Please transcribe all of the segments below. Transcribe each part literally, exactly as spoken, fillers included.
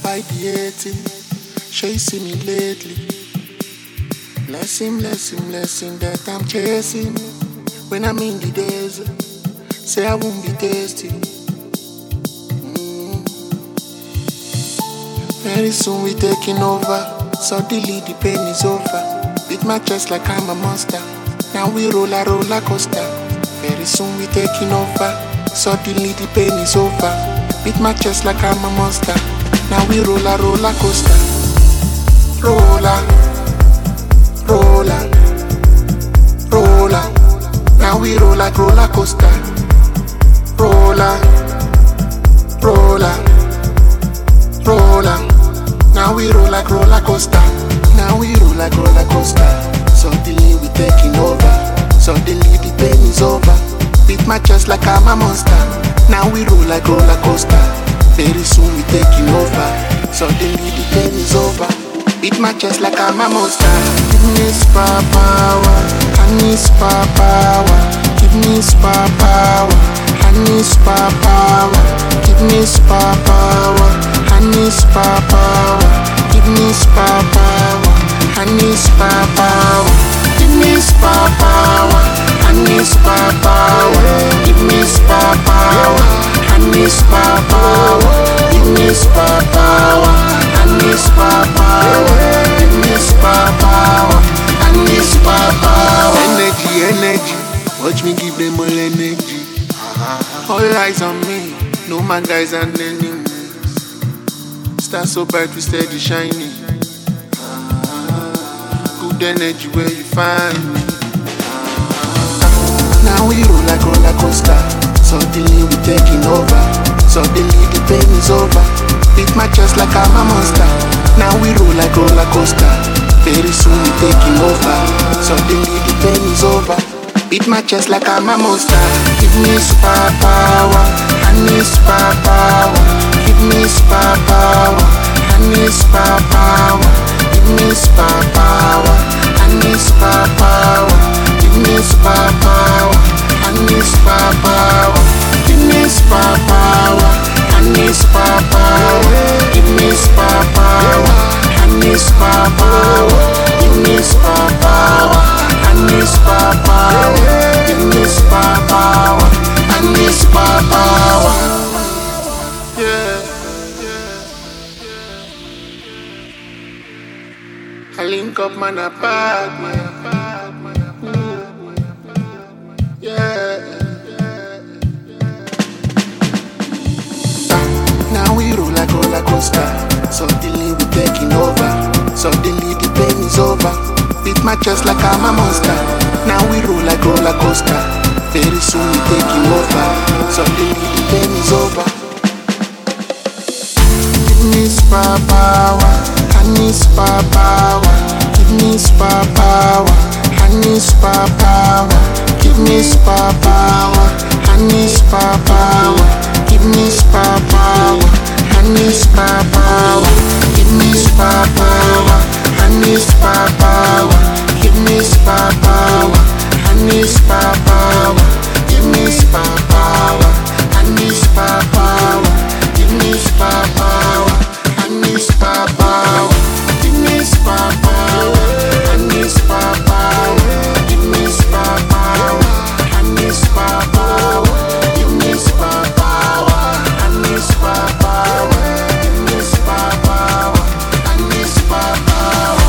by the eighteen. Sure you see me lately. Bless him, bless him, bless him that I'm chasing. When I'm in the desert, say I won't be thirsty. Mm. Very soon we taking over. Suddenly the pain is over. Beat my chest like I'm a monster. Now we roll a roller coaster. Very soon we taking over. Suddenly the pain is over. Beat my chest like I'm a monster. Now we roll a roller coaster. Roller, roller, roller. Now we roll like roller coaster. Roller, roller, roller. Now we roll like roller coaster. Now we roll like roller coaster. Suddenly we taking over. Suddenly the pain is over. Beat my chest like I'm a monster. Now we roll like roller coaster. Very soon we taking over. Suddenly the pain is over. Beat my chest like I'm a monster. Give me spa power. I need spa power. Give me spa power. I need spa power. Give me spa power. I need spa power. Give me spa power. I need spa power. Give me spa power. I need spa power. Give me spa power. I need spa power. Give me spa power. I need spa power. Give me spa power. I need spa power. Energy, energy. Watch me give them all energy. All eyes on me. No my guys and enemies. Star so bright we steady shining. Good energy where you find me. Now we roll like roller coaster. Suddenly we taking over. Suddenly the pain is over. Beat my chest like I'm a monster. Now we roll like roller coaster. Very soon we taking over. Suddenly the pain is over. Beat my chest like I'm a monster. Give me spa power. I need spa power. Give me spa power. I need spa power. Give me spa power. I need spa power. Give me spa power. I need spa power. Give me spa power. I need spa power. Give me spa power. I need spa power. Give me spa power. I need spa power. Give me spa power. I need spa power. Yeah. I link up man apart, man. Yeah. Now we roll like roller coaster. Suddenly we taking over. Suddenly the pain is over. Beat my chest like I'm a monster. Now we roll like roller coaster. Very soon we taking over. Suddenly the pain is over. Give me spa power. I need spa power. Give me spa power. I need spa power. Give me spa power. I need spa power. Give me spa power. I need spa power. Give me spa power. I need spa power. Give me spa power. I need spa power. Give me spa power. I need spa power. Give me spa power. I need spa power. Give me spa power. I need spa power. Give me spa power. I need spa power. Give me spa power. I need spa power. Give me spa power. I need spa power.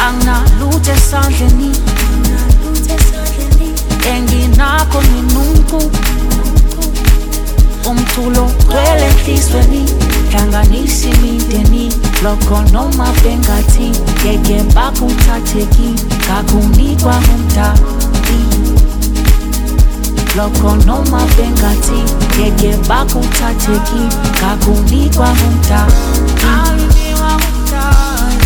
Anginalutho esandleni enginakho nginunku umculo gcwele enhlizweni hlanganisa imindeni lokho noma bengathi ngeke bakuthatheki ngakunikwa ngumdali lokho noma bengathi ngeke bakuthatheki ngakunikwa ngumdali aliniwa ngumdali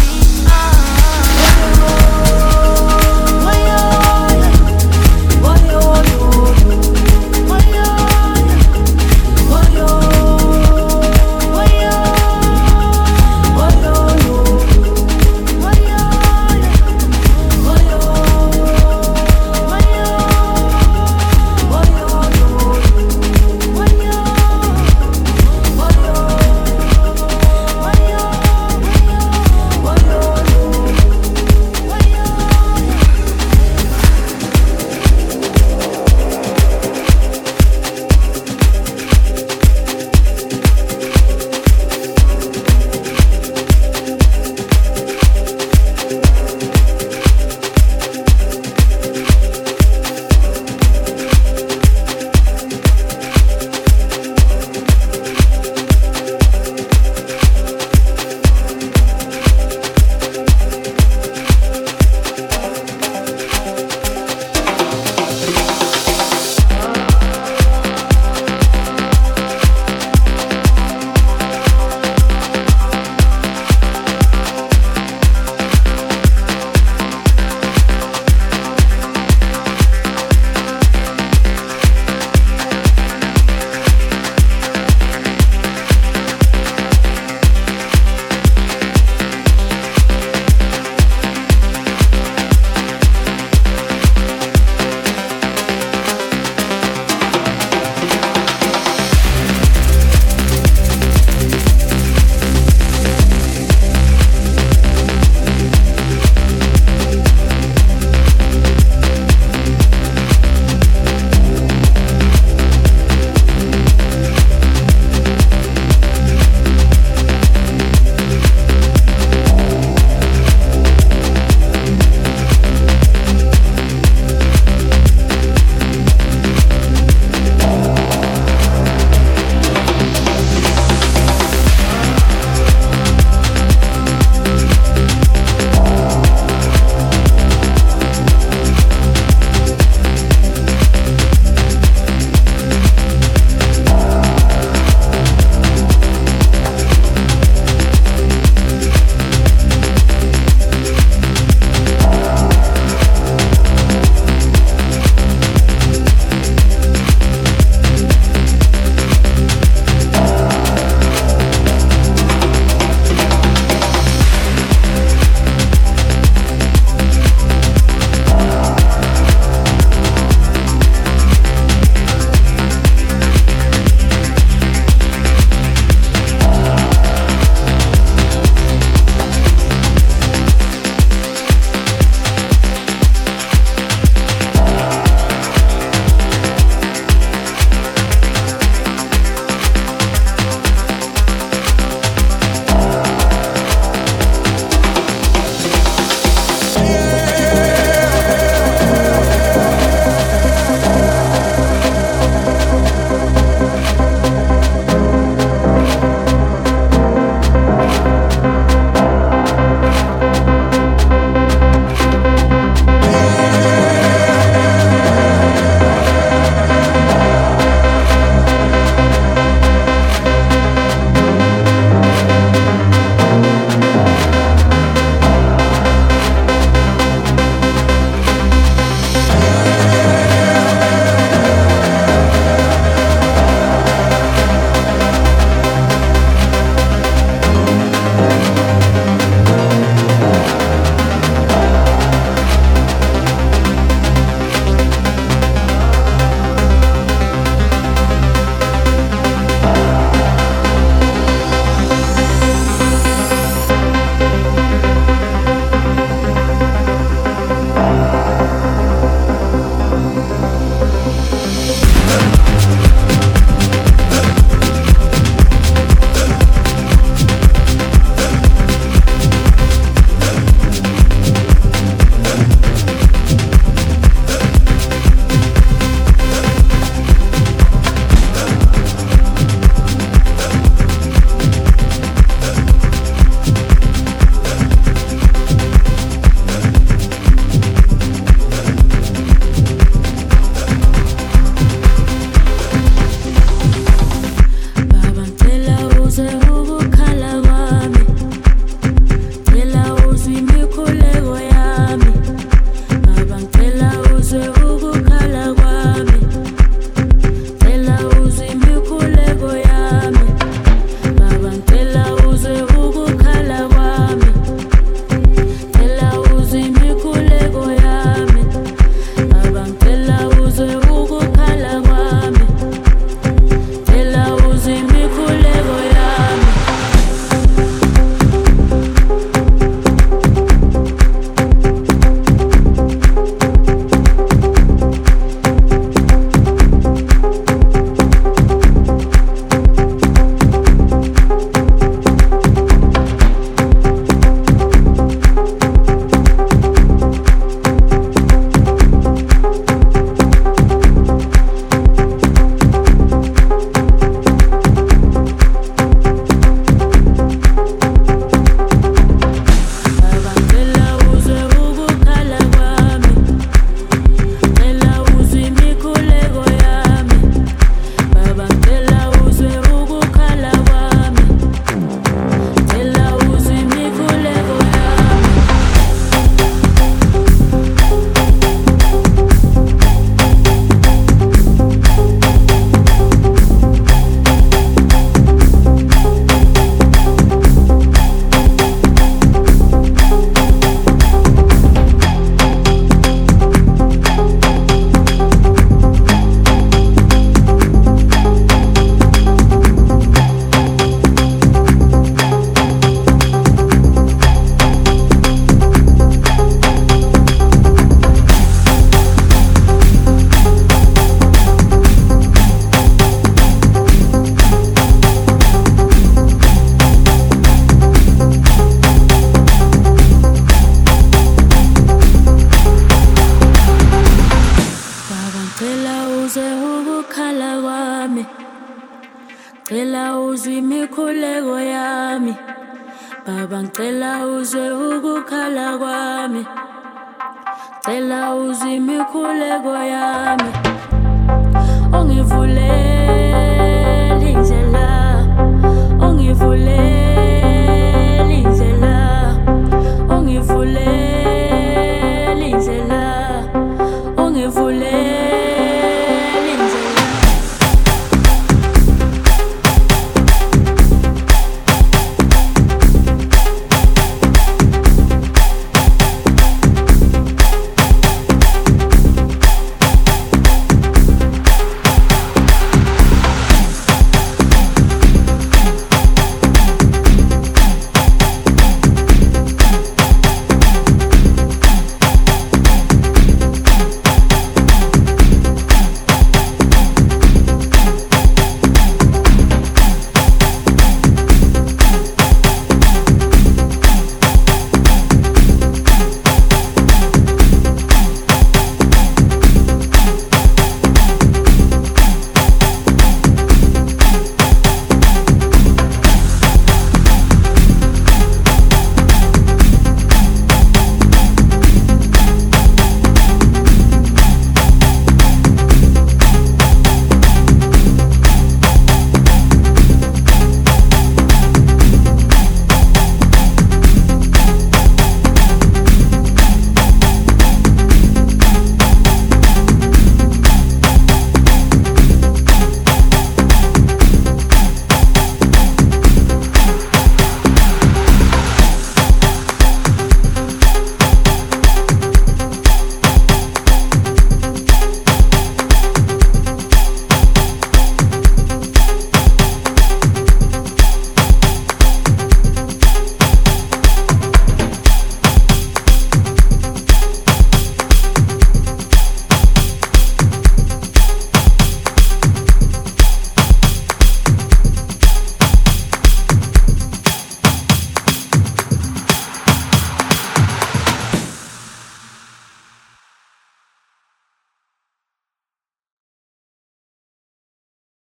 Ngicela uzwe imikhuleko yami Baba ngicela uzwe ukukhala kwami Ngicela uzwe imikhuleko yami